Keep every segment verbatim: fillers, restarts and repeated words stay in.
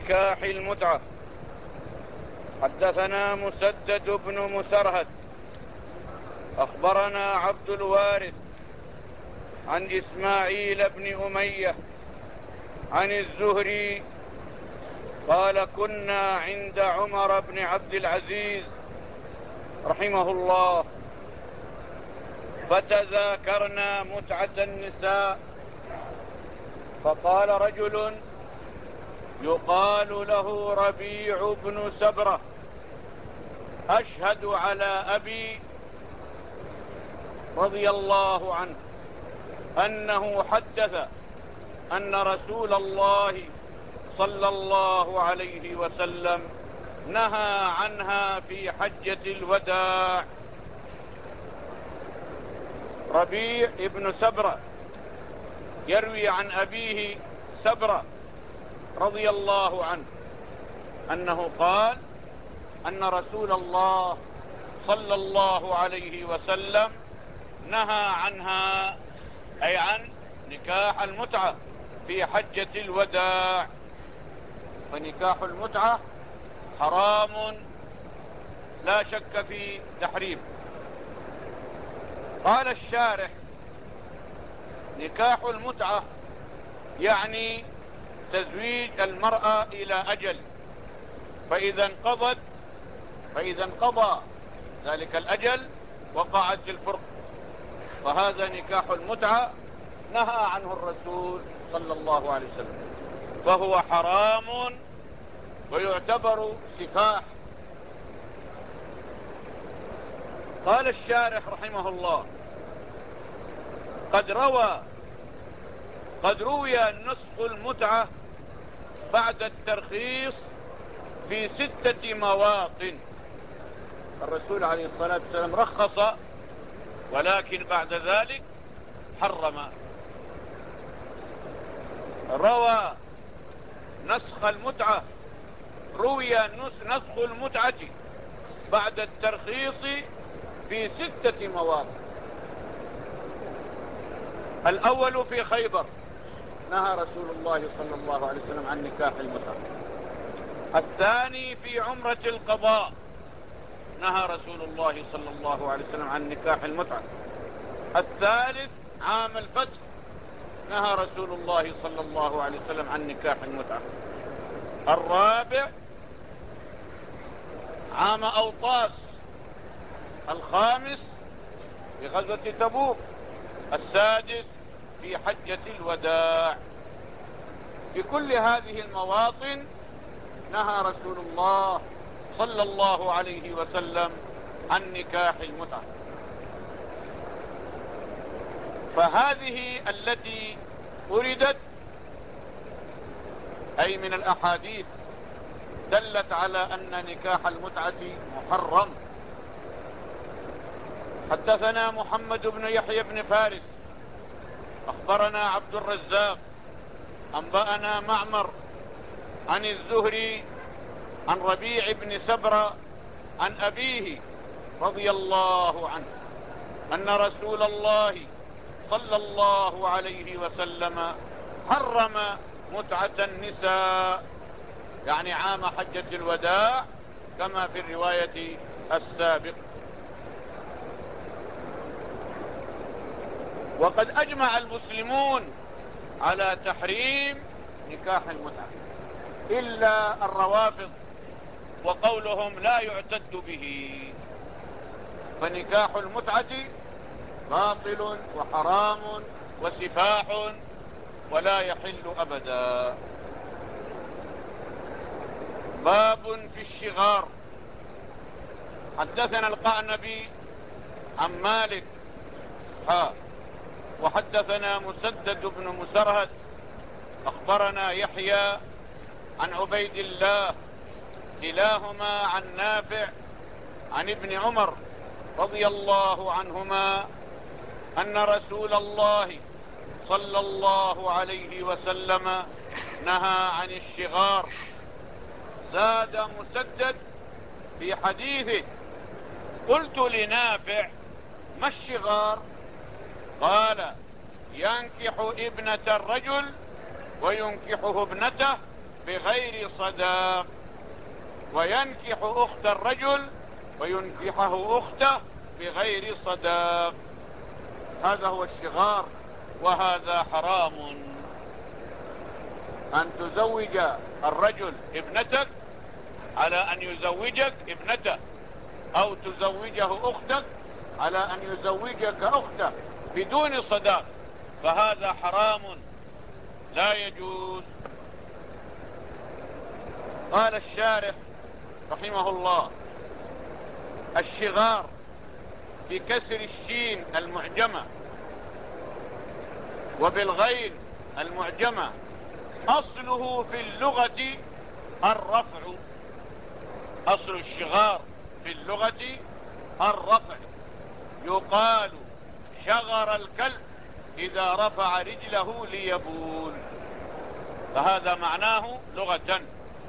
نكاح المتعة. حدثنا مسدد بن مسرهد أخبرنا عبد الوارث عن إسماعيل بن أمية عن الزهري قال كنا عند عمر بن عبد العزيز رحمه الله فتذاكرنا متعة النساء، فقال رجل يقال له ربيع بن سبرة أشهد على أبي رضي الله عنه أنه حدث أن رسول الله صلى الله عليه وسلم نهى عنها في حجة الوداع. ربيع بن سبرة يروي عن أبيه سبرة رضي الله عنه أنه قال أن رسول الله صلى الله عليه وسلم نهى عنها، أي عن نكاح المتعة في حجة الوداع. فنكاح المتعة حرام لا شك في تحريم. قال الشارح نكاح المتعة يعني تزويج المرأة إلى أجل، فإذا انقضت فإذا انقضى ذلك الأجل وقعت الفرق، فهذا نكاح المتعة نهى عنه الرسول صلى الله عليه وسلم، فهو حرام ويعتبر سفاح. قال الشارح رحمه الله قد روى قد روي نسخ المتعة بعد الترخيص في ستة مواطن. الرسول عليه الصلاة والسلام رخص ولكن بعد ذلك حرم. روى نسخ المتعة روي نسخ المتعة بعد الترخيص في ستة مواطن. الأول في خيبر نهى رسول الله صلى الله عليه وسلم عن نكاح المتعة. الثاني في عمرة القضاء نهى رسول الله صلى الله عليه وسلم عن نكاح المتعة. الثالث عام الفتح نهى رسول الله صلى الله عليه وسلم عن نكاح المتعة. الرابع عام أوطاس. الخامس في غزوة تبوك. السادس في حجة الوداع. في كل هذه المواطن نهى رسول الله صلى الله عليه وسلم عن نكاح المتعة. فهذه التي أردت أي من الأحاديث دلت على أن نكاح المتعة محرم. حدثنا محمد بن يحيى بن فارس أخبرنا عبد الرزاق أنبأنا معمر عن الزهري عن ربيع بن سبرة عن أبيه رضي الله عنه أن رسول الله صلى الله عليه وسلم حرم متعة النساء، يعني عام حجة الوداع كما في الرواية السابقة. وقد أجمع المسلمون على تحريم نكاح المتعة إلا الروافض وقولهم لا يعتد به، فنكاح المتعة باطل وحرام وسفاح ولا يحل أبدا. باب في الشغار. حدثنا القعنبي عن مالك ها وحدثنا مسدد بن مسرهد أخبرنا يحيى عن عبيد الله كلاهما عن نافع عن ابن عمر رضي الله عنهما أن رسول الله صلى الله عليه وسلم نهى عن الشغار. زاد مسدد في حديثه قلت لنافع ما الشغار؟ قال ينكح ابنة الرجل وينكحه ابنته بغير صداق، وينكح أخت الرجل وينكحه أخته بغير صداق. هذا هو الشغار، وهذا حرام. أن تزوج الرجل ابنتك على أن يزوجك ابنته، أو تزوجه أختك على أن يزوجك أخته بدون صداق، فهذا حرام لا يجوز. قال الشارح رحمه الله: الشغار بكسر الشين المعجمة وبالغين المعجمة أصله في اللغة الرفع. أصل الشغار في اللغة الرفع. يقال شغر الكلب إذا رفع رجله ليبول، فهذا معناه لغة.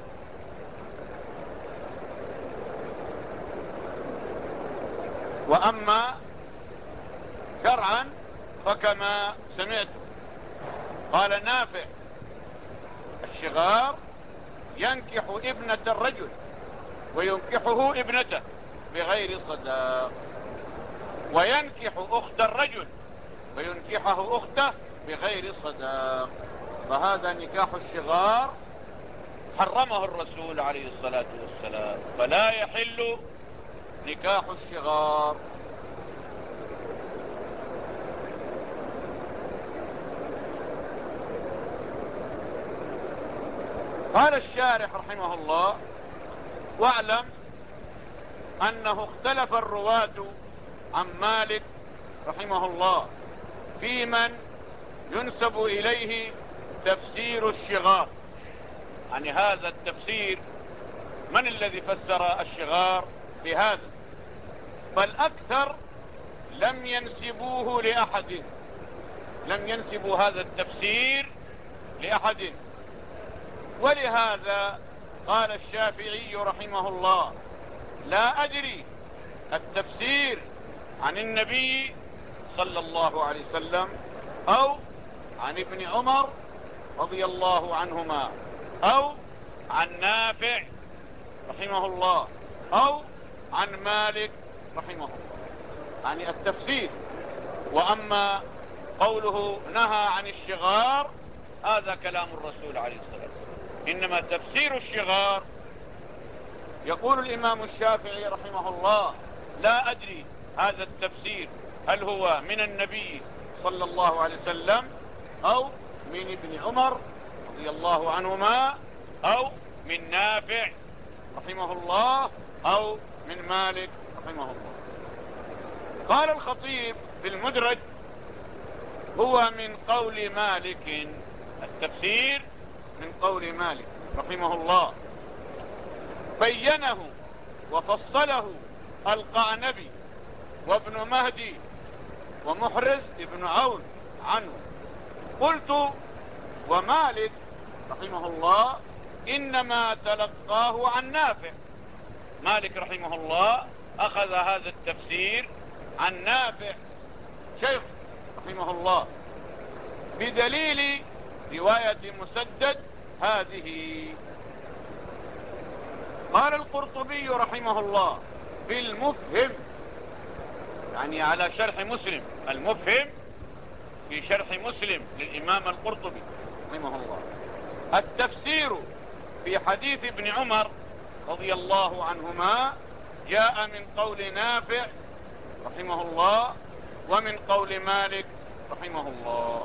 وأما شرعا فكما سمعت قال نافع: الشغار ينكح ابنة الرجل وينكحه ابنته بغير صداق، وينكح أخت الرجل وينكحه أخته بغير صداق، فهذا نكاح الشغار حرمه الرسول عليه الصلاة والسلام، فلا يحل نكاح الشغار. قال الشارح رحمه الله: واعلم أنه اختلف الرواة عن مالك رحمه الله في من ينسب إليه تفسير الشغار. يعني هذا التفسير من الذي فسر الشغار بهذا؟ فالأكثر لم ينسبوه لأحد، لم ينسبوا هذا التفسير لأحد. ولهذا قال الشافعي رحمه الله: لا أدري التفسير عن النبي صلى الله عليه وسلم أو عن ابن عمر رضي الله عنهما أو عن نافع رحمه الله أو عن مالك رحمه الله، يعني التفسير. وأما قوله نهى عن الشغار هذا كلام الرسول عليه الصلاة والسلام، إنما تفسير الشغار يقول الإمام الشافعي رحمه الله: لا أدري هذا التفسير هل هو من النبي صلى الله عليه وسلم أو من ابن عمر رضي الله عنهما أو من نافع رحمه الله أو من مالك رحمه الله. قال الخطيب في المدرج: هو من قول مالك، التفسير من قول مالك رحمه الله، بينه وفصله القعنبي وابن مهدي ومحرز ابن عون عنه. قلت: ومالك رحمه الله إنما تلقاه عن نافع. مالك رحمه الله أخذ هذا التفسير عن نافع شيخ رحمه الله بدليل رواية مسدد هذه. قال القرطبي رحمه الله في المفهم، يعني على شرح مسلم، المفهم في شرح مسلم للإمام القرطبي رحمه الله: التفسير في حديث ابن عمر رضي الله عنهما جاء من قول نافع رحمه الله ومن قول مالك رحمه الله.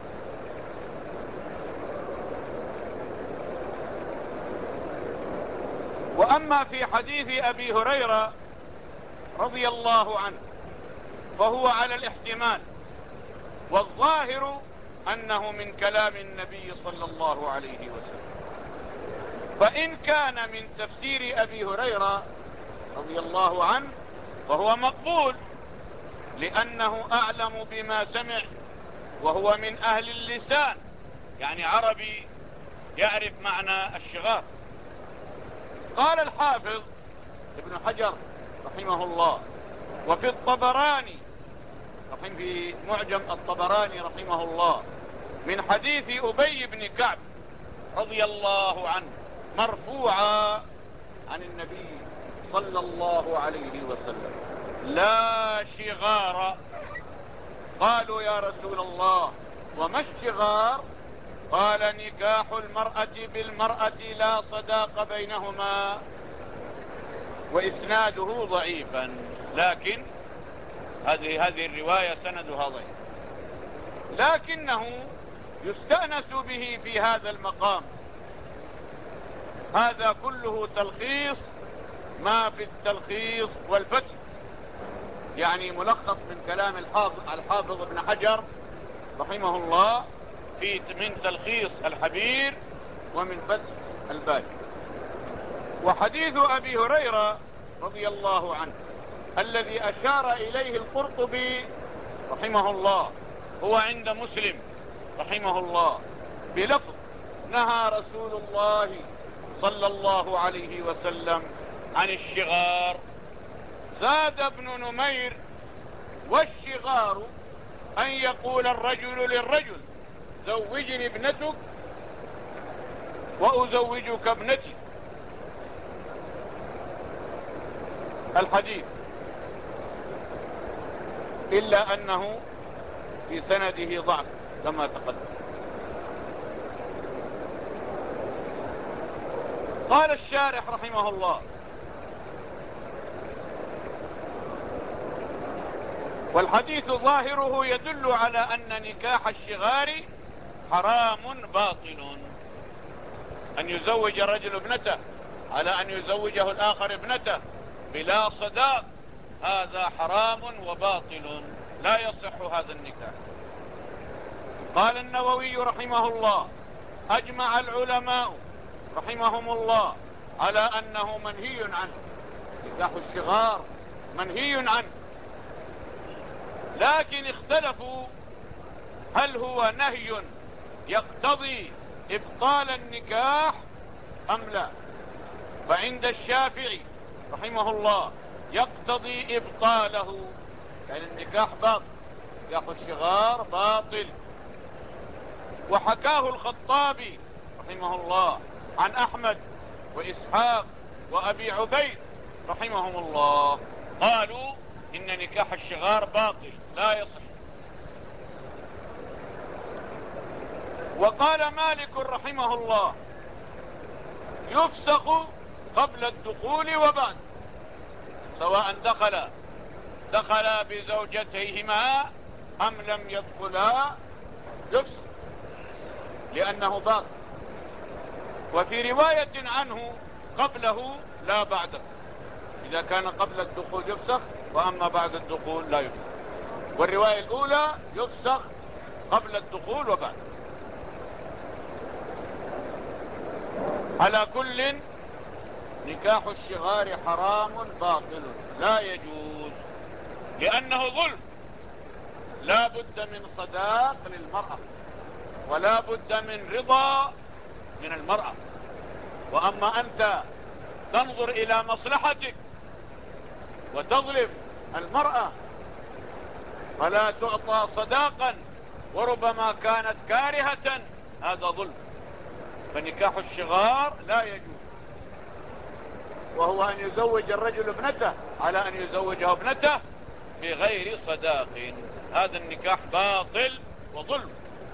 وأما في حديث أبي هريرة رضي الله عنه فهو على الاحتمال، والظاهر أنه من كلام النبي صلى الله عليه وسلم. فإن كان من تفسير أبي هريرة رضي الله عنه فهو مقبول، لأنه أعلم بما سمع وهو من أهل اللسان، يعني عربي يعرف معنى الشغار. قال الحافظ ابن حجر رحمه الله: وفي الطبراني رحمه في معجم الطبراني رحمه الله من حديث أبي بن كعب رضي الله عنه مرفوعا عن النبي صلى الله عليه وسلم: لا شغار. قالوا: يا رسول الله وما الشغار؟ قال: نكاح المرأة بالمرأة لا صداق بينهما. وإسناده ضعيفا، لكن هذه هذه الرواية سندها ضعيف، لكنه يستأنس به في هذا المقام. هذا كله تلخيص ما في التلخيص والفتح، يعني ملخص من كلام الحافظ, الحافظ ابن حجر رحمه الله في من تلخيص الحبير ومن فتح الباري. وحديث أبي هريرة رضي الله عنه الذي أشار إليه القرطبي رحمه الله هو عند مسلم رحمه الله بلفظ: نهى رسول الله صلى الله عليه وسلم عن الشغار. زاد ابن نمير: والشغار أن يقول الرجل للرجل: زوجني ابنتك وأزوجك ابنتي. الحديث إلا أنه في سنده ضعف كما تقدم. قال الشارح رحمه الله: والحديث ظاهره يدل على أن نكاح الشغار حرام باطل. أن يزوج الرجل ابنته على أن يزوجه الآخر ابنته بلا صداق، هذا حرام وباطل، لا يصح هذا النكاح. قال النووي رحمه الله: أجمع العلماء رحمهم الله على أنه منهي عنه. نكاح الشغار منهي عنه، لكن اختلفوا هل هو نهي يقتضي إبطال النكاح أم لا. فعند الشافعي رحمه الله يقتضي إبطاله، يعني النكاح باطل، نكاح الشغار باطل. وحكاه الخطابي رحمه الله عن أحمد وإسحاق وأبي عبيد رحمهم الله، قالوا إن نكاح الشغار باطل لا يصح. وقال مالك رحمه الله: يفسخ قبل الدخول وبعد، سواء دخل دخل بزوجتيهما أم لم يدخلا يفسخ، لأنه باطل. وفي رواية عنه: قبله لا بعده. إذا كان قبل الدخول يفسخ، وأما بعد الدخول لا يفسخ. والرواية الأولى يفسخ قبل الدخول وبعد. على كل، نكاح الشغار حرام باطل لا يجوز، لأنه ظلم. لا بد من صداق للمرأة، ولا بد من رضا من المرأة. وأما أنت تنظر إلى مصلحتك وتظلم المرأة فلا تعطى صداقا وربما كانت كارهة، هذا ظلم. فنكاح الشغار لا يجوز، وهو أن يزوج الرجل ابنته على أن يزوجه ابنته بغير صداق، هذا النكاح باطل وظلم.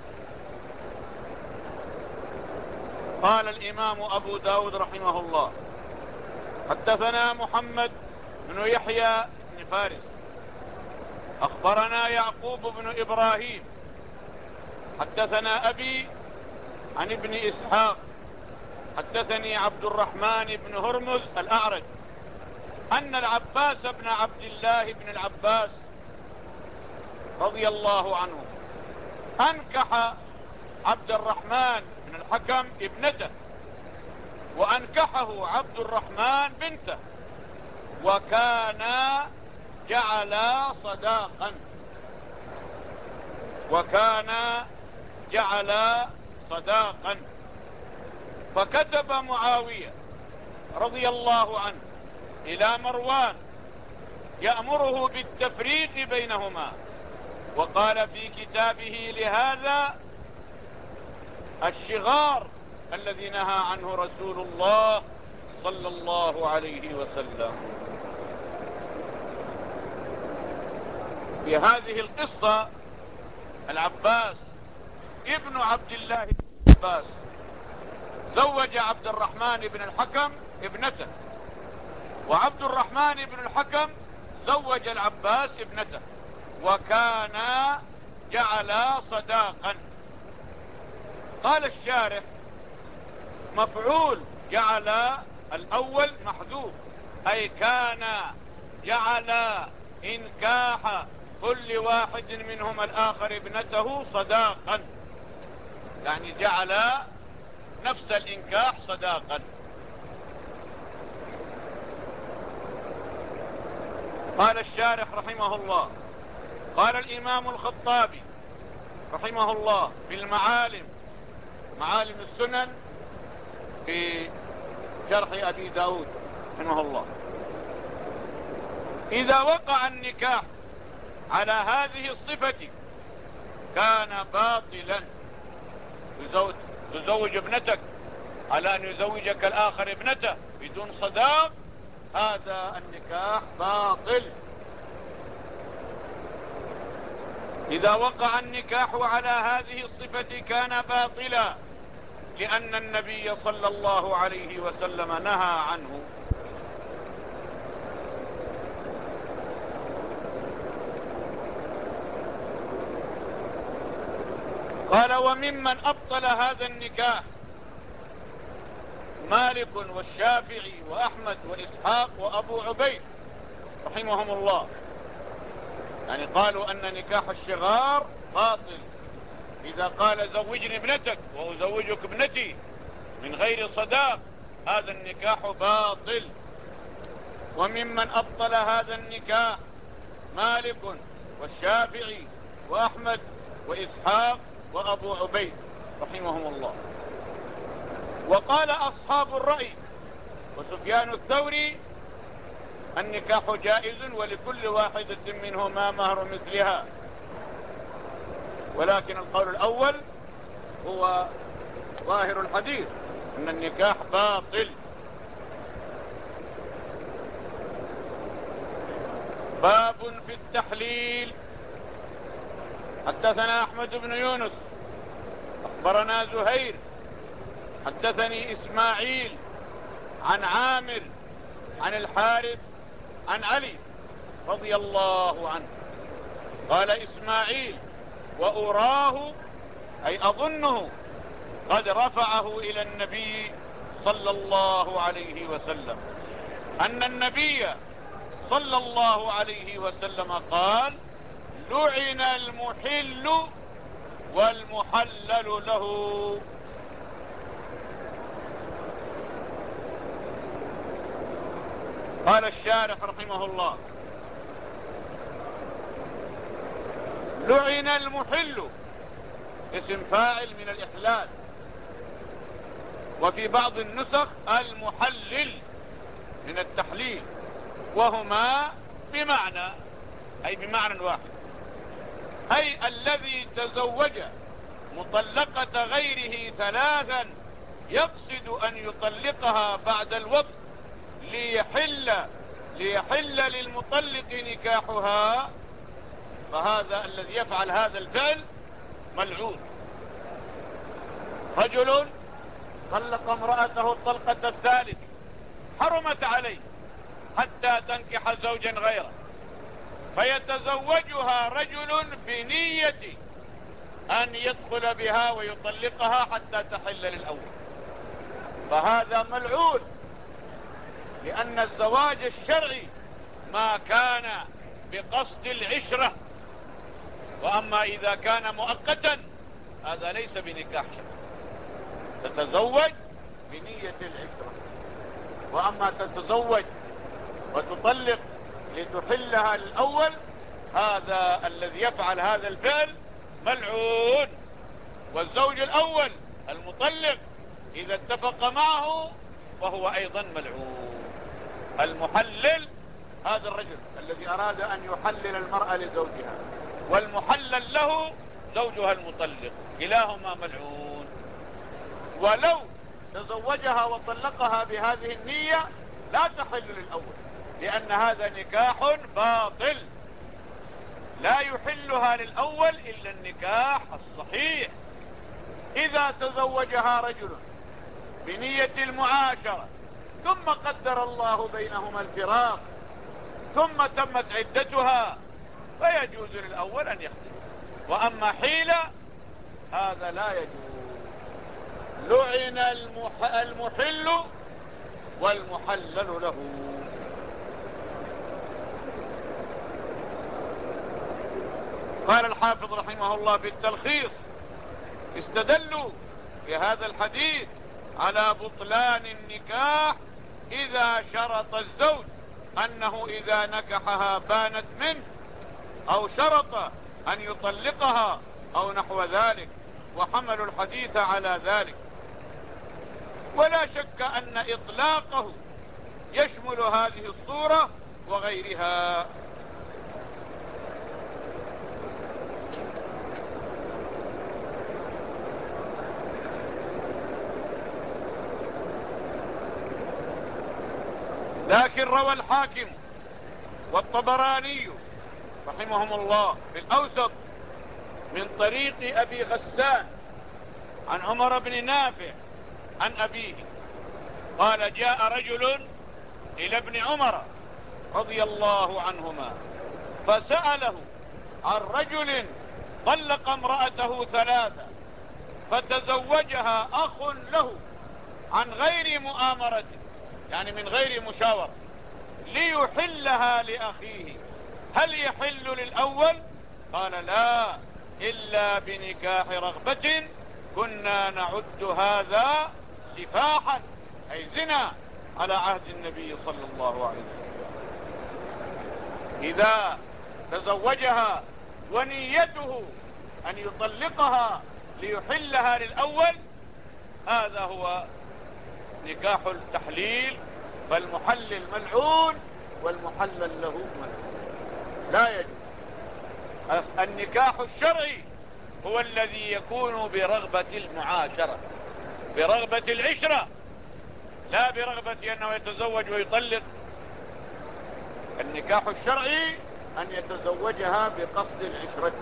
قال الإمام أبو داود رحمه الله: حدثنا محمد بن يحيى بن فارس أخبرنا يعقوب بن إبراهيم حدثنا أبي عن ابن إسحاق حدثني عبد الرحمن بن هرمز الأعرج أن العباس بن عبد الله بن العباس رضي الله عنه أنكح عبد الرحمن بن الحكم ابنته، وأنكحه عبد الرحمن بنته، وكان جعلا صداقا وكان جعلا صداقا فكتب معاوية رضي الله عنه إلى مروان يأمره بالتفريق بينهما، وقال في كتابه لهذا: الشغار الذي نهى عنه رسول الله صلى الله عليه وسلم. في هذه القصة العباس ابن عبد الله بن عباس زوج عبد الرحمن بن الحكم ابنته، وعبد الرحمن بن الحكم زوج العباس ابنته، وكانا جعلا صداقا. قال الشارح: مفعول جعل الأول محذوف، أي كان جعل إنكاح كل واحد منهما الآخر ابنته صداقا، يعني جعل نفس الإنكاح صداقا. قال الشارح رحمه الله: قال الإمام الخطابي رحمه الله في المعالم، معالم السنن، في شرح أبي داود رحمه الله: إذا وقع النكاح على هذه الصفة كان باطلا. تزوج, تزوج ابنتك على أن يزوجك الآخر ابنته بدون صداق، هذا النكاح باطل. إذا وقع النكاح على هذه الصفة كان باطلا، لأن النبي صلى الله عليه وسلم نهى عنه. قال: وممن أبطل هذا النكاح مالك والشافعي وأحمد وإسحاق وأبو عبيد رحمهم الله. يعني قالوا أن نكاح الشغار باطل. إذا قال زوجني ابنتك وأزوجك ابنتي من غير صداق، هذا النكاح باطل. وممن أبطل هذا النكاح مالك والشافعي وأحمد وإسحاق وأبو عبيد رحمهم الله. وقال أصحاب الرأي وسفيان الثوري: النكاح جائز ولكل واحدة منهما مهر مثلها. ولكن القول الأول هو ظاهر الحديث، أن النكاح باطل. باب في التحليل. حدثنا أحمد بن يونس أخبرنا زهير حدثني إسماعيل عن عامر عن الحارث عن علي رضي الله عنه. قال إسماعيل: وأراه، أي أظنه، قد رفعه إلى النبي صلى الله عليه وسلم، أن النبي صلى الله عليه وسلم قال: لعن المحل والمحلل له. قال الشارح رحمه الله: لعن المحل اسم فاعل من الإحلال، وفي بعض النسخ المحلل من التحليل، وهما بمعنى، أي بمعنى واحد، أي الذي تزوج مطلقة غيره ثلاثا يقصد أن يطلقها بعد الوقت ليحل ليحل للمطلق نكاحها، فهذا الذي يفعل هذا الفعل ملعون. رجل طلق امرأته الطلقة الثالثة، حرمت عليه حتى تنكح زوجا غيره، فيتزوجها رجل بنية أن يدخل بها ويطلقها حتى تحل للأول، فهذا ملعون، لأن الزواج الشرعي ما كان بقصد العشرة، وأما إذا كان مؤقتا هذا ليس بنكاح شرعي. تتزوج بنية العشرة، وأما تتزوج وتطلق لتحلها للأول، هذا الذي يفعل هذا الفعل ملعون. والزوج الأول المطلق إذا اتفق معه فهو أيضا ملعون. المحلل هذا الرجل الذي أراد أن يحلل المرأة لزوجها، والمحلل له زوجها المطلق، كلاهما ملعون. ولو تزوجها وطلقها بهذه النية لا تحل للأول، لأن هذا نكاح باطل لا يحلها للأول إلا النكاح الصحيح. إذا تزوجها رجل بنية المعاشرة ثم قدر الله بينهما الفراق ثم تمت عدتها فيجوز للأول أن يختلف. وأما حيلة هذا لا يجوز. لعن المح... المحل والمحلل له. قال الحافظ رحمه الله في التلخيص: استدلوا بهذا الحديث على بطلان النكاح إذا شرط الزوج أنه إذا نكحها بانت منه، أو شرط أن يطلقها أو نحو ذلك، وحملوا الحديث على ذلك. ولا شك أن إطلاقه يشمل هذه الصورة وغيرها. لكن روى الحاكم والطبراني رحمهم الله في الأوسط من طريق أبي غسان عن عمر بن نافع عن أبيه قال: جاء رجل إلى ابن عمر رضي الله عنهما فسأله عن رجل طلق امرأته ثلاثة فتزوجها أخ له عن غير مؤامرة، يعني من غير مشاورة، ليحلها لأخيه، هل يحل للأول؟ قال: لا، إلا بنكاح رغبة كنا نعد هذا سفاحا، أي زنا، على عهد النبي صلى الله عليه وسلم. إذا تزوجها ونيته أن يطلقها ليحلها للأول هذا هو نكاح التحليل، فالمحلل ملعون والمحلل له ملعون، لا يجوز. النكاح الشرعي هو الذي يكون برغبة المعاشرة، برغبة العشرة، لا برغبة أنه يتزوج ويطلق. النكاح الشرعي أن يتزوجها بقصد العشرة.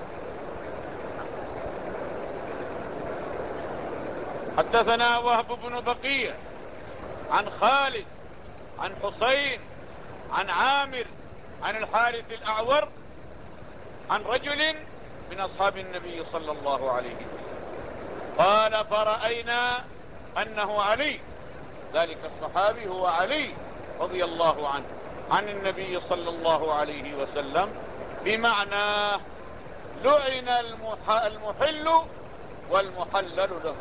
حدثنا وهب بن بقية عن خالد عن حسين عن عامر عن الحارث الأعور عن رجل من أصحاب النبي صلى الله عليه وسلم قال: فرأينا أنه علي، ذلك الصحابي هو علي رضي الله عنه، عن النبي صلى الله عليه وسلم، بمعنى لعن المحل والمحلل له.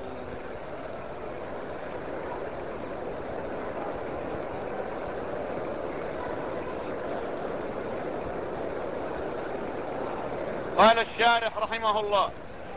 قال الشارح رحمه الله: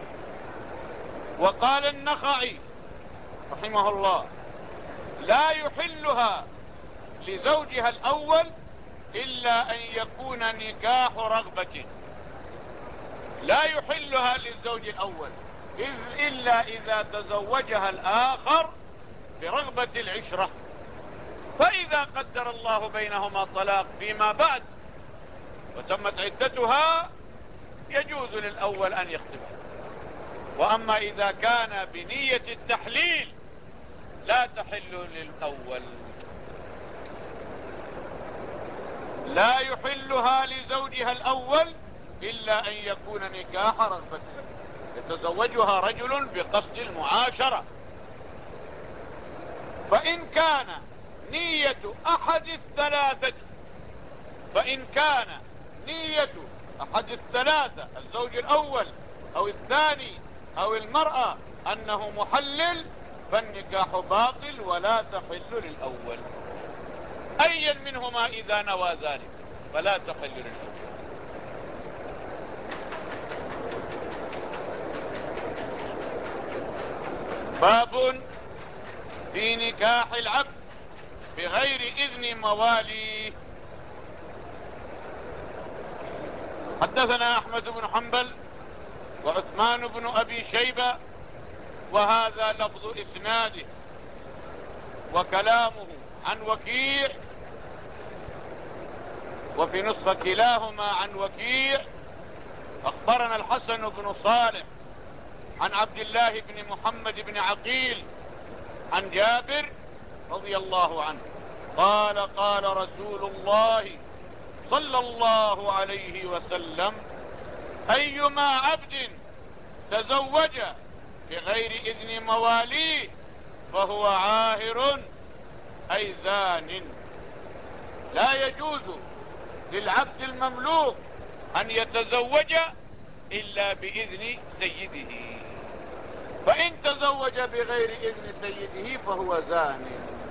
وقال النخعي رحمه الله: لا يحلها لزوجها الأول إلا أن يكون نكاح رغبة، لا يحلها للزوج الأول إلا إذا تزوجها الآخر برغبة العشرة، فإذا قدر الله بينهما طلاق فيما بعد وتمت عدتها يجوز للأول أن يخطبها. وأما إذا كان بنية التحليل لا تحل للأول. لا يحلها لزوجها الأول إلا أن يكون نكاح رغبة، يتزوجها رجل بقصد المعاشرة. فإن كان نية أحد الثلاثة فإن كان نية أحد الثلاثة الزوج الأول أو الثاني أو المرأة أنه محلل فالنكاح باطل ولا تحل للأول، أيا منهما إذا نوى ذلك فلا تحل للأول. باب في نكاح العبد بغير إذن مواليه. حدثنا أحمد بن حنبل وعثمان بن أبي شيبة وهذا لفظ إسناده. وكلامه عن وكيع، وفي نسخة كلاهما عن وكيع. أخبرنا الحسن بن صالح عن عبد الله بن محمد بن عقيل عن جابر رضي الله عنه قال قال رسول الله صلى الله عليه وسلم: أيما عبد تزوج بغير إذن مواليه فهو عاهر أي زان. لا يجوز للعبد المملوك أن يتزوج إلا بإذن سيده، فإن تزوج بغير إذن سيده فهو زان.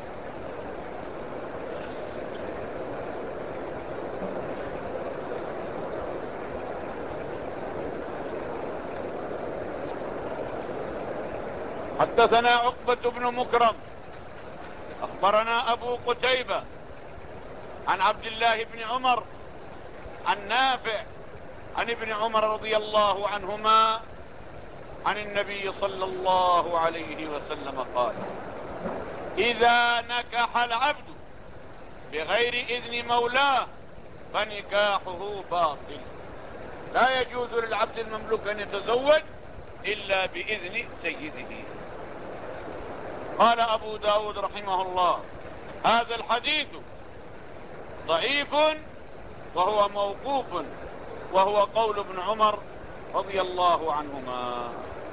حدثنا عقبة بن مكرم أخبرنا أبو قتيبة عن عبد الله بن عمر عن نافع عن ابن عمر رضي الله عنهما عن النبي صلى الله عليه وسلم قال: إذا نكح العبد بغير إذن مولاه فنكاحه باطل. لا يجوز للعبد المملوك أن يتزوج إلا بإذن سيده. قال أبو داود رحمه الله: هذا الحديث ضعيف وهو موقوف، وهو قول ابن عمر رضي الله عنهما.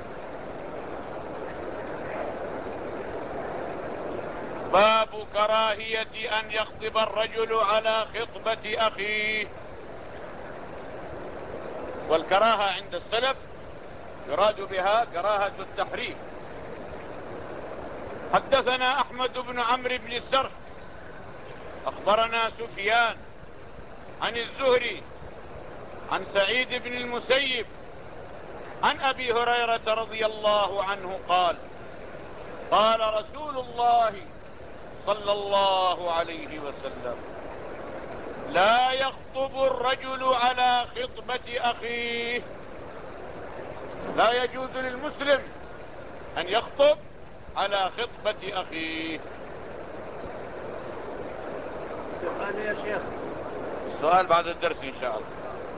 باب كراهية أن يخطب الرجل على خطبة أخيه. والكراهة عند السلف يراد بها كراهة التحريم. حدثنا أحمد بن عمرو بن السرح أخبرنا سفيان عن الزهري عن سعيد بن المسيب عن أبي هريرة رضي الله عنه قال: قال رسول الله صلى الله عليه وسلم: لا يخطب الرجل على خطبة أخيه. لا يجوز للمسلم أن يخطب على خطبة أخيه. سؤال يا شيخ. السؤال بعد الدرس إن شاء الله.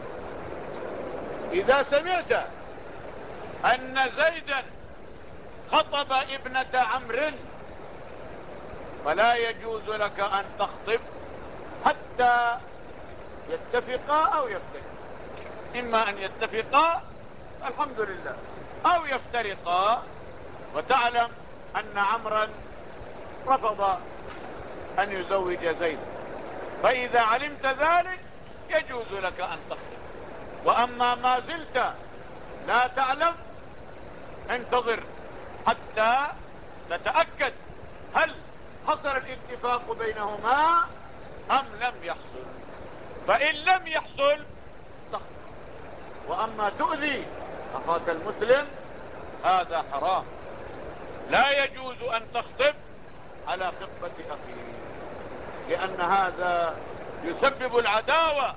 إذا سمعت أن زيدا خطب ابنة عمرو فلا يجوز لك أن تخطب حتى يتفقا أو يفترقا. إما أن يتفقا الحمد لله، أو يفترقا وتعلم أن عمرا رفض أن يزوج زيد، فإذا علمت ذلك يجوز لك أن تخطب. وأما ما زلت لا تعلم انتظر حتى تتأكد هل حصل الاتفاق بينهما أم لم يحصل. فإن لم يحصل تخطب. وأما تؤذي أخاك المسلم هذا حرام. لا يجوز أن تخطب على خطبة أخيه، لأن هذا يسبب العداوة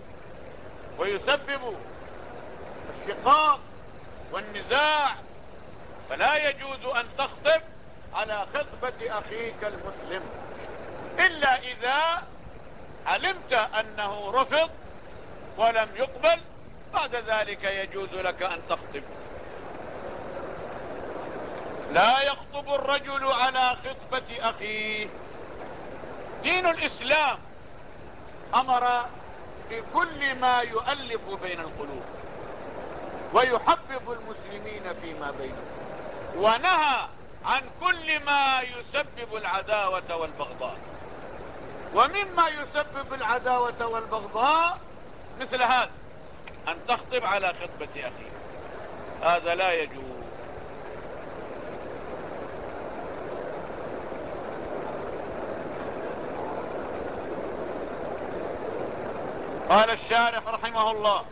ويسبب الشقاق والنزاع. فلا يجوز أن تخطب على خطبة أخيك المسلم إلا إذا علمت أنه رفض ولم يقبل، بعد ذلك يجوز لك أن تخطب. لا يخطب الرجل على خطبة أخيه. دين الإسلام أمر بكل ما يؤلف بين القلوب ويحبب المسلمين فيما بينهم، ونهى عن كل ما يسبب العداوة والبغضاء. ومما يسبب العداوة والبغضاء مثل هذا، أن تخطب على خطبة أخيه، هذا لا يجوز. قال الشارح رحمه الله: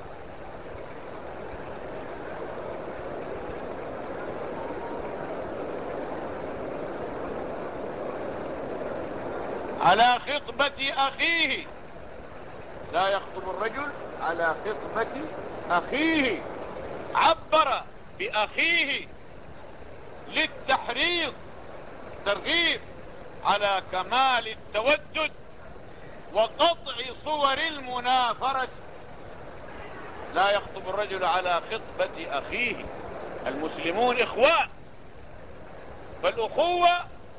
على خطبة أخيه. لا يخطب الرجل على خطبة أخيه. عبر بأخيه للتحريض، ترغيب على كمال التودد وقطع صور المنافرة. لا يخطب الرجل على خطبة أخيه، المسلمون إخوان، فالأخوة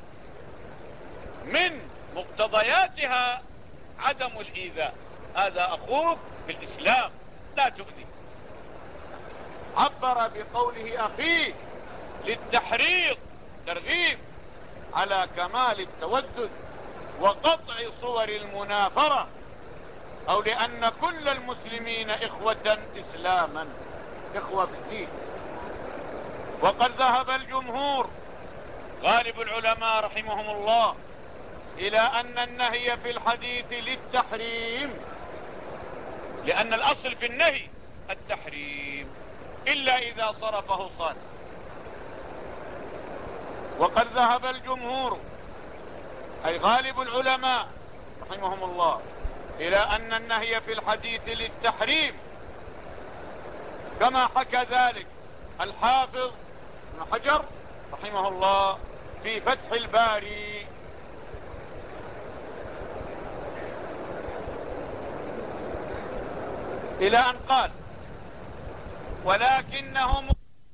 من مقتضياتها عدم الإيذاء. هذا أخوك في الإسلام، لا تؤذي. عبر بقوله أخيه للتحريض، ترغيب على كمال التودد وقطع صور المنافرة، أو لأن كل المسلمين إخوة إسلاما، إخوة في الدين. وقد ذهب الجمهور غالب العلماء رحمهم الله إلى أن النهي في الحديث للتحريم، لأن الأصل في النهي التحريم إلا إذا صرفه صالح. وقد ذهب الجمهور أي غالب العلماء رحمهم الله إلى أن النهي في الحديث للتحريم، كما حكى ذلك الحافظ ابن حجر رحمه الله في فتح الباري. إلى أن قال: ولكنهم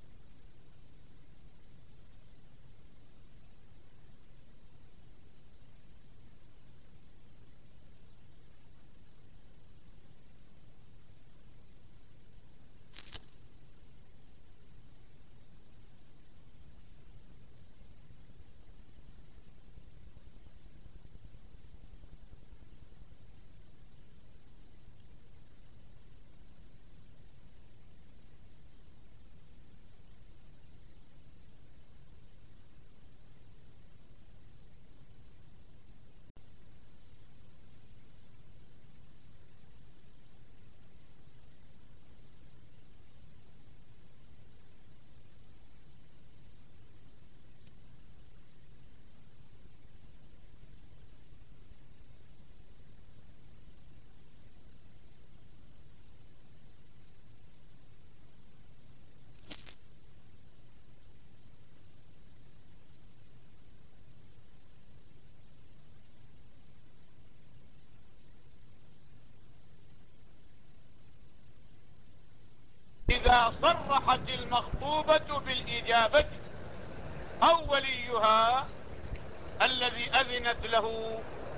إذا صرحت المخطوبة بالإجابة أو وليها الذي أذنت له.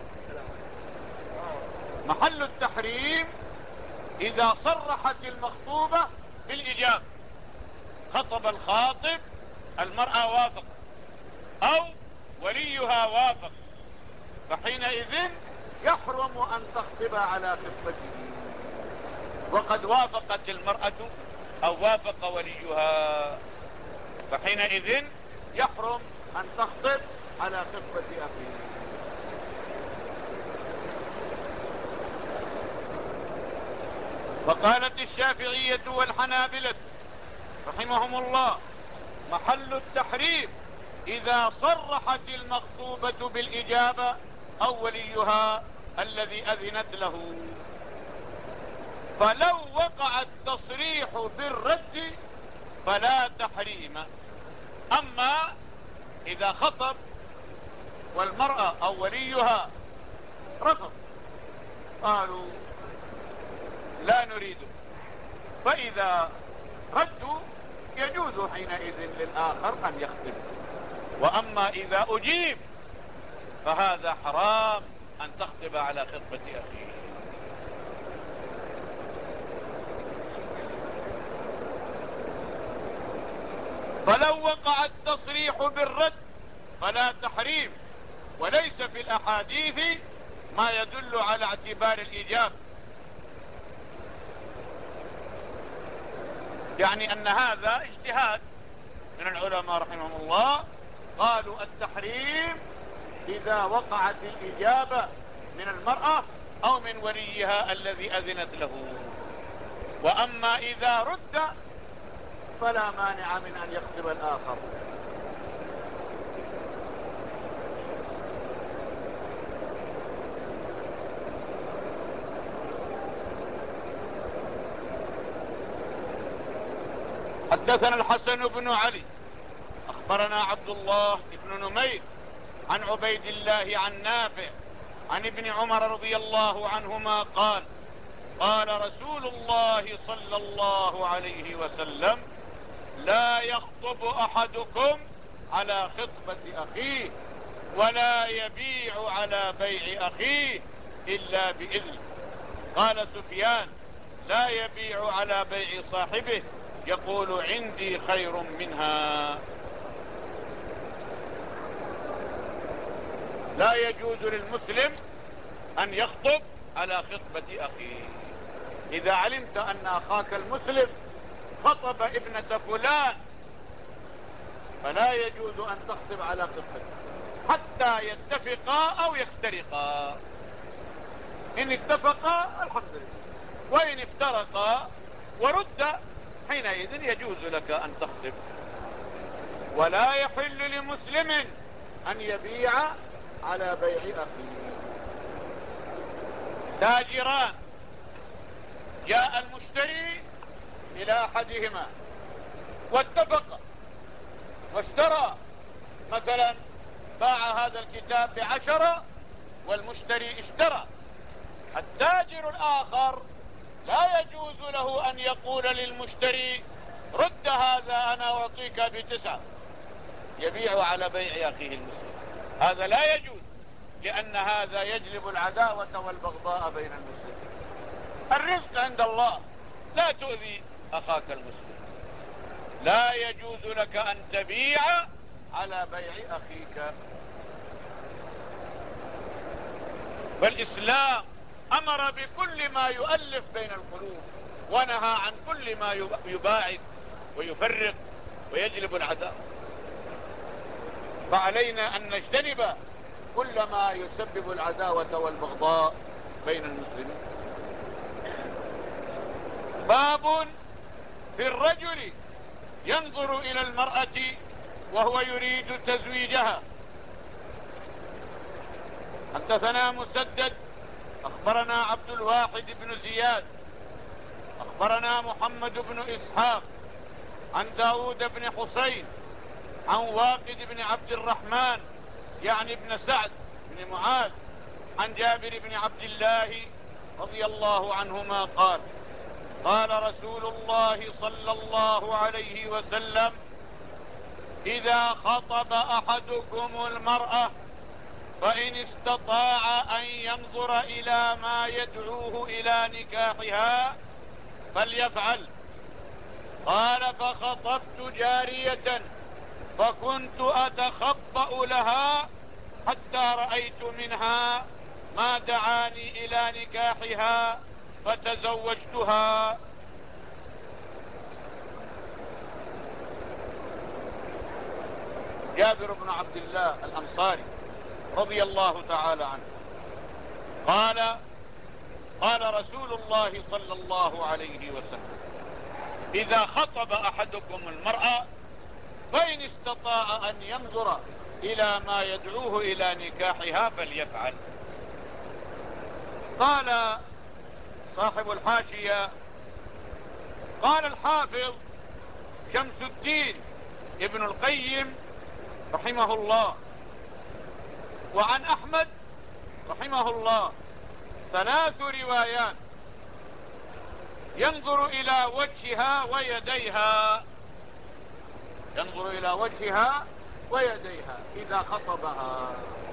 محل التحريم إذا صرحت المخطوبة بالإجابة، خطب الخاطب، المرأة وافق أو وليها وافق، فحينئذ يحرم أن تخطب على خطبته. وقد وافقت المرأة أو وافق وليها، فحينئذ يحرم أن تخطب على خطبة أخيه. وقالت الشافعية والحنابلة رحمهم الله: محل التحريم إذا صرحت المخطوبة بالإجابة أو وليها الذي أذنت له. فلو وقع التصريح بالرد فلا تحريم. أما إذا خطب والمرأة أو وليها رفض، قالوا لا نريده، فإذا ردوا يجوز حينئذ للآخر أن يخطب. وأما إذا أجيب فهذا حرام أن تخطب على خطبة أخيه. فلو وقع التصريح بالرد فلا تحريم. وليس في الأحاديث ما يدل على اعتبار الإجابة، يعني أن هذا اجتهاد من العلماء رحمهم الله. قالوا التحريم إذا وقعت الإجابة من المرأة أو من وليها الذي أذنت له. وأما إذا رد فلا مانع من أن يخطب الآخر. حدثنا الحسن بن علي أخبرنا عبد الله بن نمير عن عبيد الله عن نافع عن ابن عمر رضي الله عنهما قال قال رسول الله صلى الله عليه وسلم لا يخطب أحدكم على خطبة أخيه ولا يبيع على بيع أخيه إلا بإذن. قال سفيان لا يبيع على بيع صاحبه يقول عندي خير منها. لا يجوز للمسلم أن يخطب على خطبة أخيه. إذا علمت أن أخاك المسلم خطب ابنة فلان فلا يجوز أن تخطب على خطبته حتى يتفقا أو يفترقا. إن اتفقا الحمد لله، وإن افترقا ورد حينئذ يجوز لك أن تخطب. ولا يحل لمسلم أن يبيع على بيع أخيه. تاجران جاء المشتري إلى أحدهما واتفق واشترى، مثلا باع هذا الكتاب بعشرة والمشتري اشترى. التاجر الآخر لا يجوز له أن يقول للمشتري رد هذا أنا أعطيك بتسعة، يبيع على بيع أخيه المسلم. هذا لا يجوز، لأن هذا يجلب العداوة والبغضاء بين المسلمين. الرزق عند الله، لا تؤذي أخاك المسلم. لا يجوز لك أن تبيع على بيع أخيك. فالإسلام أمر بكل ما يؤلف بين القلوب ونهى عن كل ما يباعد ويفرق ويجلب العداوة. فعلينا أن نجتنب كل ما يسبب العداوة والبغضاء بين المسلمين. باب في الرجل ينظر إلى المرأة وهو يريد تزويجها. حدثنا مسدد أخبرنا عبد الواحد بن زياد أخبرنا محمد بن إسحاق عن داود بن حسين عن واقد بن عبد الرحمن يعني ابن سعد بن معاذ عن جابر بن عبد الله رضي الله عنهما قال قال رسول الله صلى الله عليه وسلم إذا خطب أحدكم المرأة فإن استطاع أن ينظر إلى ما يدعوه إلى نكاحها فليفعل. قال فخطبت جارية فكنت أتخبأ لها حتى رأيت منها ما دعاني إلى نكاحها فتزوجتها. جابر بن عبد الله الأنصاري رضي الله تعالى عنه قال قال رسول الله صلى الله عليه وسلم إذا خطب أحدكم المرأة فإن استطاع أن ينظر إلى ما يدعوه إلى نكاحها فليفعل. قال صاحب الحاشية قال الحافظ شمس الدين ابن القيم رحمه الله وعن أحمد رحمه الله ثلاث روايات: ينظر إلى وجهها ويديها ينظر إلى وجهها ويديها إذا خطبها،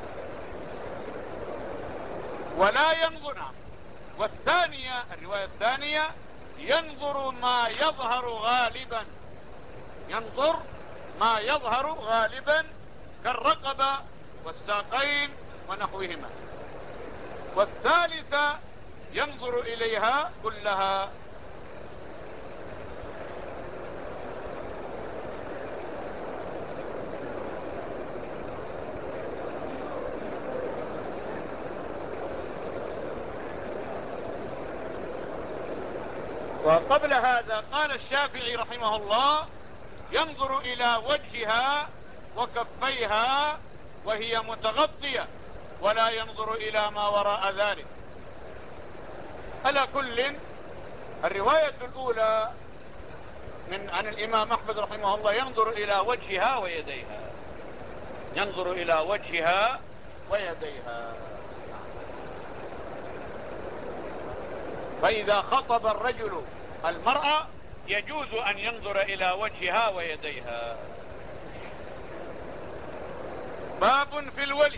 ولا ينظر. والثانية الرواية الثانية ينظر ما يظهر غالبا ينظر ما يظهر غالبا كالرقبة والساقين ونحوهما. والثالثة ينظر إليها كلها. وقبل هذا قال الشافعي رحمه الله ينظر إلى وجهها وكفيها وهي متغطية ولا ينظر إلى ما وراء ذلك. على كل الرواية الأولى من عن الإمام أحمد رحمه الله ينظر إلى وجهها ويديها، ينظر إلى وجهها ويديها. فإذا خطب الرجل المرأة يجوز أن ينظر إلى وجهها ويديها. باب في الولي.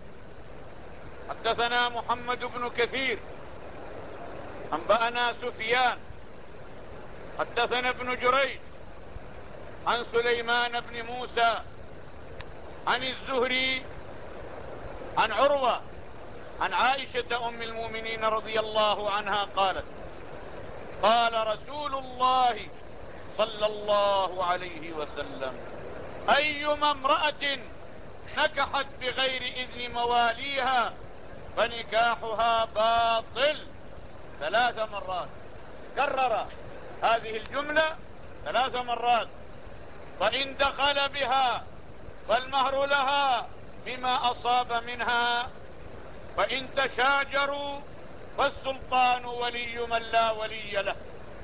حدثنا محمد بن كثير أنبأنا سفيان حدثنا ابن جريج عن سليمان بن موسى عن الزهري عن عروة عن عائشة أم المؤمنين رضي الله عنها قالت: قال رسول الله صلى الله عليه وسلم: أيما امرأة نكحت بغير إذن مواليها فنكاحها باطل. ثلاث مرات كرر هذه الجملة ثلاث مرات. فإن دخل بها فالمهر لها بما أصاب منها، فإن تشاجروا فالسلطان ولي من لا ولي له.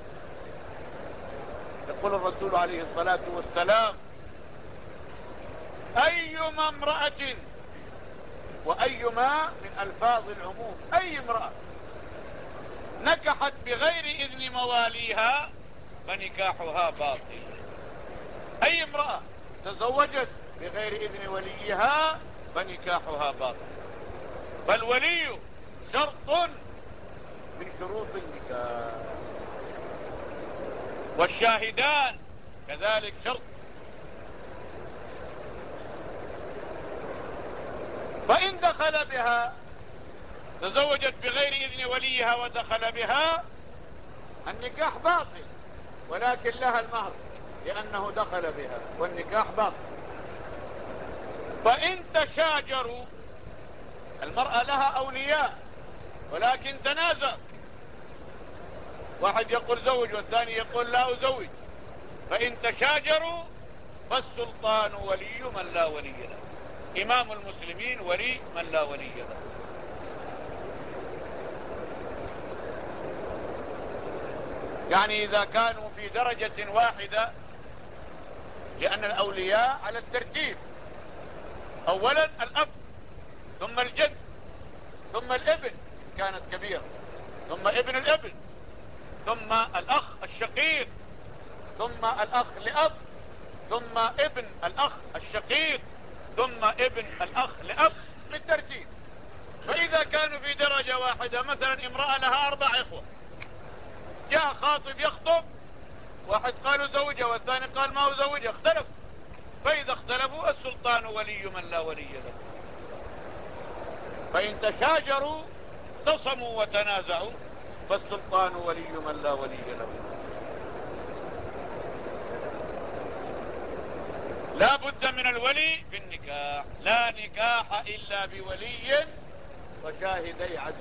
يقول الرسول عليه الصلاة والسلام: أيما امرأة، وأيما من ألفاظ العموم، أي امرأة نكحت بغير إذن مواليها فنكاحها باطل. أي امرأة تزوجت بغير إذن وليها فنكاحها باطل. فالولي شرط من شروط النكاح، والشاهدان كذلك شرط. فإن دخل بها، تزوجت بغير إذن وليها ودخل بها، النكاح باطل، ولكن لها المهر لأنه دخل بها، والنكاح باطل. فإن تشاجروا، المرأة لها أولياء ولكن تنازع، واحد يقول زوج والثاني يقول لا أزوج، فإن تشاجروا فالسلطان ولي من لا ولي له. إمام المسلمين ولي من لا ولي له. يعني إذا كانوا في درجة واحدة، لأن الأولياء على الترتيب: أولا الأب، ثم الجد، ثم الابن كانت كبيرة، ثم ابن الابن، ثم الأخ الشقيق، ثم الأخ لأب، ثم ابن الأخ الشقيق، ثم ابن الأخ لأب بالترتيب. فإذا كانوا في درجة واحدة، مثلا امرأة لها أربع إخوة، جاء خاطب يخطب، واحد قالوا زوجها والثاني قال ما هو زوجها، اختلف. فإذا اختلفوا السلطان ولي من لا ولي له. فإن تشاجروا اختصموا وتنازعوا فالسلطان ولي من لا ولي له. لا بد من الولي في النكاح، لا نكاح إلا بولي وشاهدي عدل.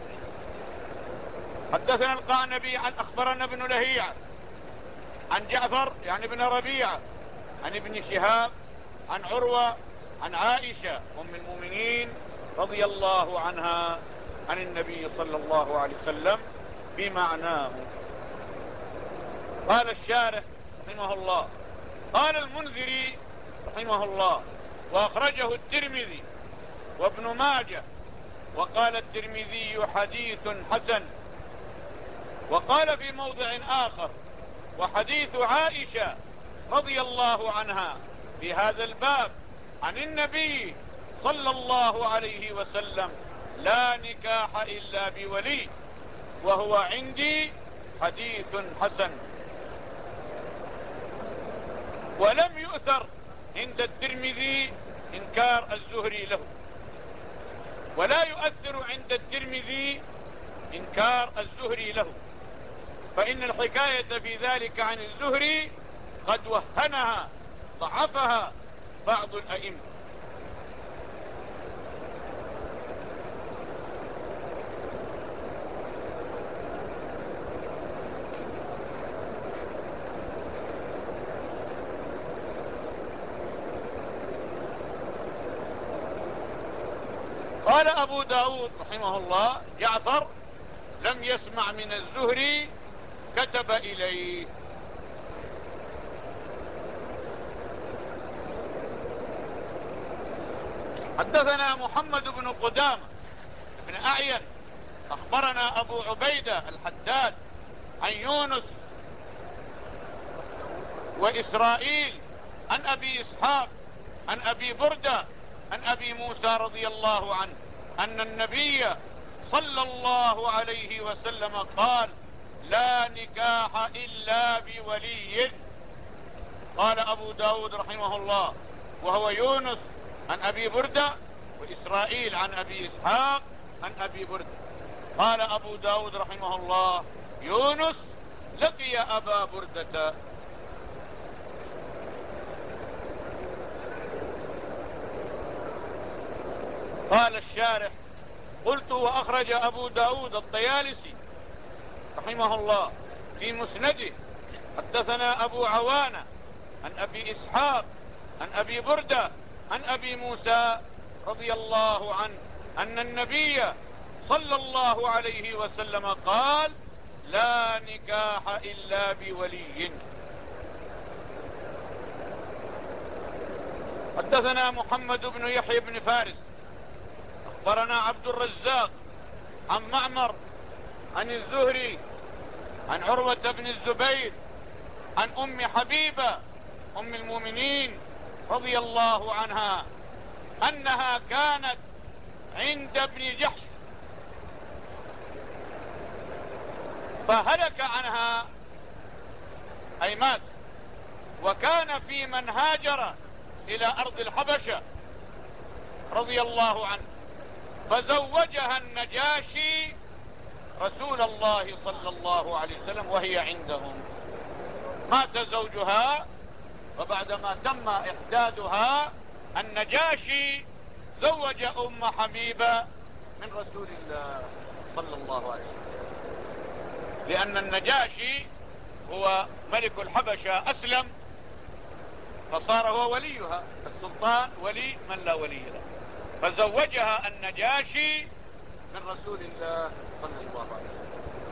حدثنا القعنبي عن أخبرنا ابن لهيعة عن جعفر يعني ابن ربيعة عن ابن شهاب عن عروة عن عائشة أم المؤمنين رضي الله عنها عن النبي صلى الله عليه وسلم بمعناه. قال الشارح رحمه الله: قال المنذري رحمه الله: وأخرجه الترمذي وابن ماجه، وقال الترمذي حديث حسن. وقال في موضع آخر: وحديث عائشة رضي الله عنها في هذا الباب عن النبي صلى الله عليه وسلم لا نكاح إلا بولي، وهو عندي حديث حسن. ولم يؤثر عند الترمذي إنكار الزهري له، ولا يؤثر عند الترمذي إنكار الزهري له، فإن الحكاية في ذلك عن الزهري قد وهنها ضعفها بعض الأئمة. قال أبو داود رحمه الله: جعفر لم يسمع من الزهري كتب إليه. حدثنا محمد بن قدامة بن أعين أخبرنا أبو عبيدة الحداد عن يونس وإسرائيل عن أبي إسحاق عن أبي بردة عن أبي موسى رضي الله عنه أن النبي صلى الله عليه وسلم قال: لا نكاح إلا بولي. قال أبو داود رحمه الله: وهو يونس عن أبي بردة وإسرائيل عن أبي إسحاق عن أبي بردة. قال أبو داود رحمه الله: يونس لقي أبا بردة. قال الشارح: قلت وأخرج أبو داود الطيالسي رحمه الله في مسنده: حدثنا أبو عوانة عن أبي إسحاق عن أبي بردة عن أبي موسى رضي الله عنه أن النبي صلى الله عليه وسلم قال: لا نكاح إلا بولي. حدثنا محمد بن يحيى بن فارس أخبرنا عبد الرزاق عن معمر عن الزهري عن عروة بن الزبير عن أم حبيبة أم المؤمنين رضي الله عنها أنها كانت عند ابن جحش فهلك عنها أي مات، وكان في من هاجر إلى أرض الحبشة رضي الله عنه، فزوجها النجاشي رسول الله صلى الله عليه وسلم وهي عندهم. مات زوجها، وبعدما تم إحدادها النجاشي زوج أم حبيبة من رسول الله صلى الله عليه وسلم، لأن النجاشي هو ملك الحبشة أسلم فصار هو وليها، السلطان ولي من لا ولي له، فزوجها النجاشي من رسول الله صلى الله عليه وسلم.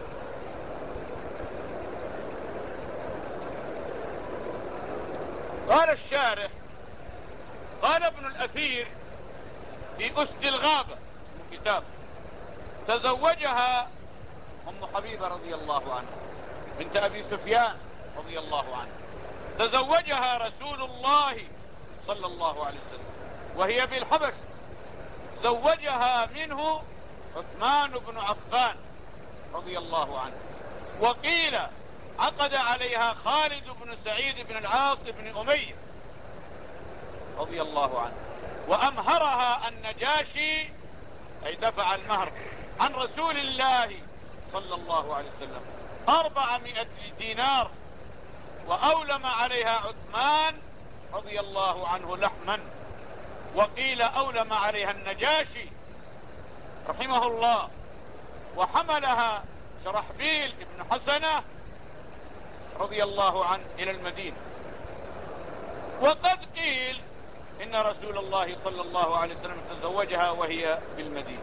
قال الشارح: قال ابن الأثير في أسد الغابة من كتاب: تزوجها أم حبيبة رضي الله عنها بنت أبي سفيان رضي الله عنه، تزوجها رسول الله صلى الله عليه وسلم وهي بالحبش، زوجها منه عثمان بن عفان رضي الله عنه، وقيل عقد عليها خالد بن سعيد بن العاص بن أمية رضي الله عنه، وأمهرها النجاشي أي دفع المهر عن رسول الله صلى الله عليه وسلم أربعمائة دينار، وأولم عليها عثمان رضي الله عنه لحما، وقيل أولم عليها النجاشي رحمه الله، وحملها شرحبيل بن حسنة رضي الله عنه إلى المدينة. وقد قيل إن رسول الله صلى الله عليه وسلم تزوجها وهي بالمدينة.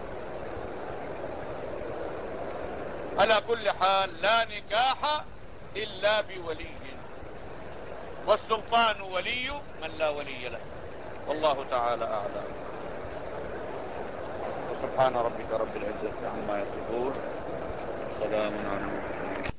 على كل حال لا نكاح إلا بولي، والسلطان ولي من لا ولي له، والله تعالى أعلم. وسبحان ربك رب العزة عما يصفون، سلام على المرسلين.